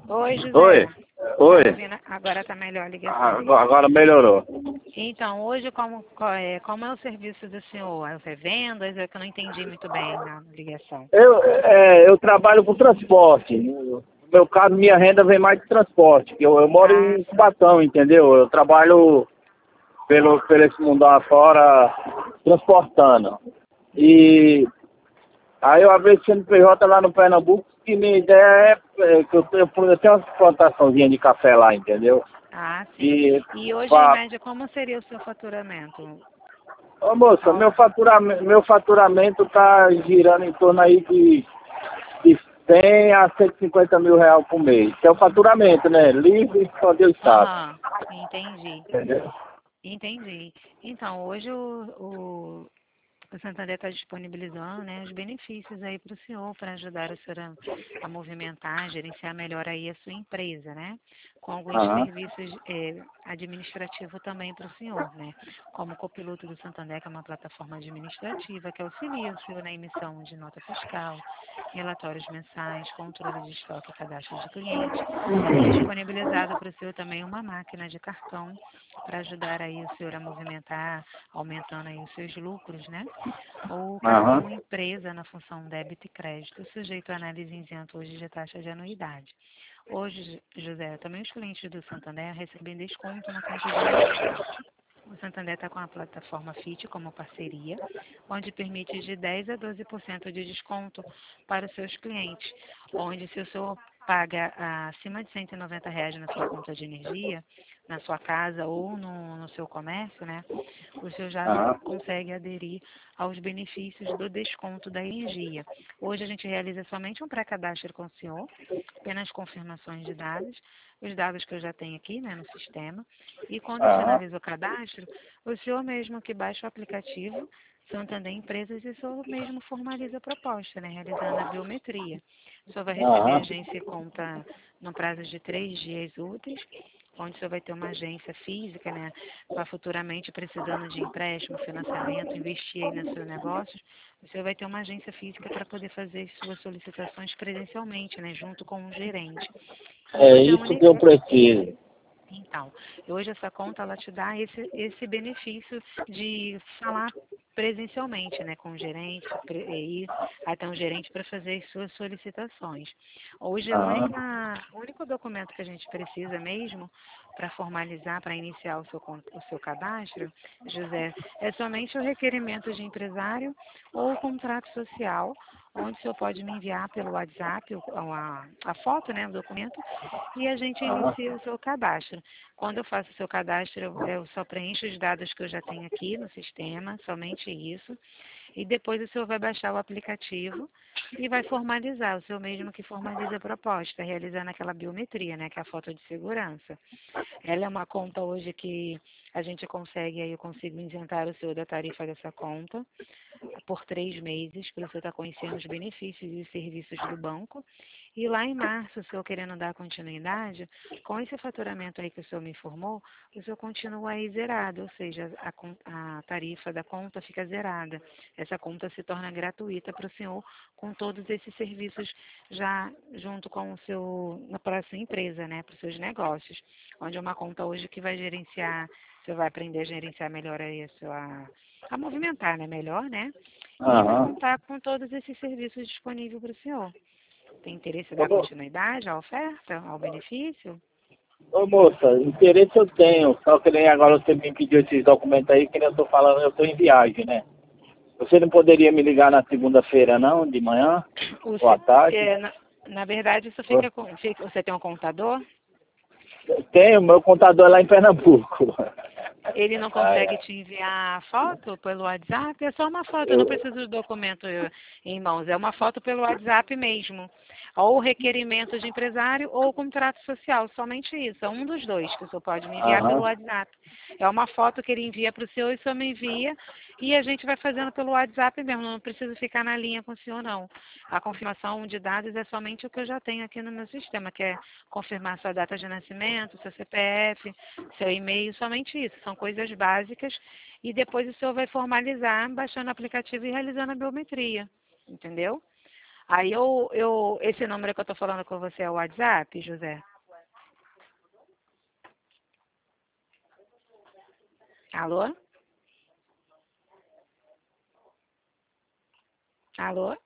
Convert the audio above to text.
Oi, José. Oi, Tá oi. me ouvindo? Agora tá melhor a ligação. Agora melhorou. Então, hoje como é o serviço do senhor? As revendas? É que eu não entendi muito bem na ligação. Eu trabalho com transporte. No meu caso, minha renda vem mais de transporte. Eu moro Ah, em Cubatão, entendeu? Eu trabalho pelo esse mundo afora transportando. E aí eu abri esse CNPJ lá no Pernambuco, que minha ideia é que eu tenho uma plantaçãozinha de café lá, entendeu? sim. E E hoje, em pra, média, como seria o seu faturamento? Ô moça, Ao- meu faturamento tá girando em torno aí de 100 a 150 mil reais por mês. Que é o faturamento, né? Livre, só Deus sabe. Aham, entendi. Entendeu? Entendi. Então, hoje o Santander está disponibilizando, né, os benefícios aí para o senhor, para ajudar o senhor a movimentar, gerenciar melhor aí a sua empresa, né? Com alguns Aham. serviços administrativos também para o senhor, né? Como o Copiloto do Santander, que é uma plataforma administrativa que auxilia o senhor na emissão de nota fiscal, relatórios mensais, controle de estoque e cadastro de cliente. E disponibilizado para o senhor também uma máquina de cartão para ajudar aí o senhor a movimentar, aumentando aí os seus lucros, né? Ou o Aham. cartão empresa na função débito e crédito, sujeito a análise isento hoje de taxa de anuidade. Hoje, José, também os clientes do Santander recebem desconto na conta de energia. O Santander está com a plataforma FIT como parceria, onde permite de 10 a 12% de desconto para os seus clientes, onde se o senhor paga acima de R$ 190 na sua conta de energia, na sua casa ou no seu comércio, né, o senhor já Aham. consegue aderir aos benefícios do desconto da energia. Hoje a gente realiza somente um pré-cadastro com o senhor, apenas confirmações de dados, os dados que eu já tenho aqui, né, no sistema, e quando eu Aham. finalizo o cadastro, o senhor mesmo que baixa o aplicativo Santander Empresas e o senhor mesmo formaliza a proposta, né, realizando a biometria. O senhor vai receber a Aham. agência e conta no prazo de 3 dias úteis, onde o senhor vai ter uma agência física, né, para futuramente precisando de empréstimo, financiamento, investir aí nos seus negócios, o senhor vai ter uma agência física para poder fazer suas solicitações presencialmente, né, junto com o gerente. E É hoje a isso que eu única preciso. então, hoje essa conta ela te dá esse benefício de falar presencialmente, né, com o gerente, ir até um gerente para fazer as suas solicitações. Hoje Aham. o único documento que a gente precisa mesmo para formalizar, para iniciar o seu cadastro, José, é somente o requerimento de empresário ou o contrato social, onde o senhor pode me enviar pelo WhatsApp a foto, né, o documento, e a gente Aham. inicia o seu cadastro. Quando eu faço o seu cadastro, eu só preencho os dados que eu já tenho aqui no sistema, somente isso. E depois o senhor vai baixar o aplicativo e vai formalizar, o senhor mesmo que formaliza a proposta, realizando aquela biometria, né, que é a foto de segurança. Ela é uma conta hoje que a gente consegue, aí eu consigo isentar o senhor da tarifa dessa conta por 3 meses, para você estar conhecendo os benefícios e os serviços do banco. E lá em março, o senhor querendo dar continuidade, com esse faturamento aí que o senhor me informou, o senhor continua aí zerado, ou seja, a tarifa da conta fica zerada. Essa conta se torna gratuita para o senhor, com todos esses serviços já junto com para a sua empresa, né, para os seus negócios, onde é uma conta hoje que vai gerenciar, você vai aprender a gerenciar melhor aí a movimentar, né, melhor, né, e vai Aham. contar com todos esses serviços disponíveis para o senhor. Tem interesse em Ô, dar continuidade à oferta, ao benefício? ô, moça, interesse eu tenho. Só que nem agora você me pediu esses documentos aí, que nem eu tô falando, eu tô em viagem, né? Você não poderia me ligar na segunda-feira, não? De manhã? O Ou à se- tarde? é, na verdade, isso você tem um contador? Tenho, meu contador é lá em Pernambuco. Ele não Ai, consegue ai. te enviar a foto pelo WhatsApp? É só uma foto, eu não Eu, preciso do documento em mãos, é uma foto pelo WhatsApp mesmo. Ou requerimento de empresário ou contrato social, somente isso. É um dos dois que o senhor pode me enviar pelo aham. WhatsApp. É uma foto que ele envia para o senhor e o senhor me envia e a gente vai fazendo pelo WhatsApp mesmo, não precisa ficar na linha com o senhor não. A confirmação de dados é somente o que eu já tenho aqui no meu sistema, que é confirmar sua data de nascimento, seu CPF, seu e-mail, somente isso. São coisas básicas e depois o senhor vai formalizar baixando o aplicativo e realizando a biometria, entendeu? Aí esse número que eu estou falando com você é o WhatsApp, José? Alô? Alô?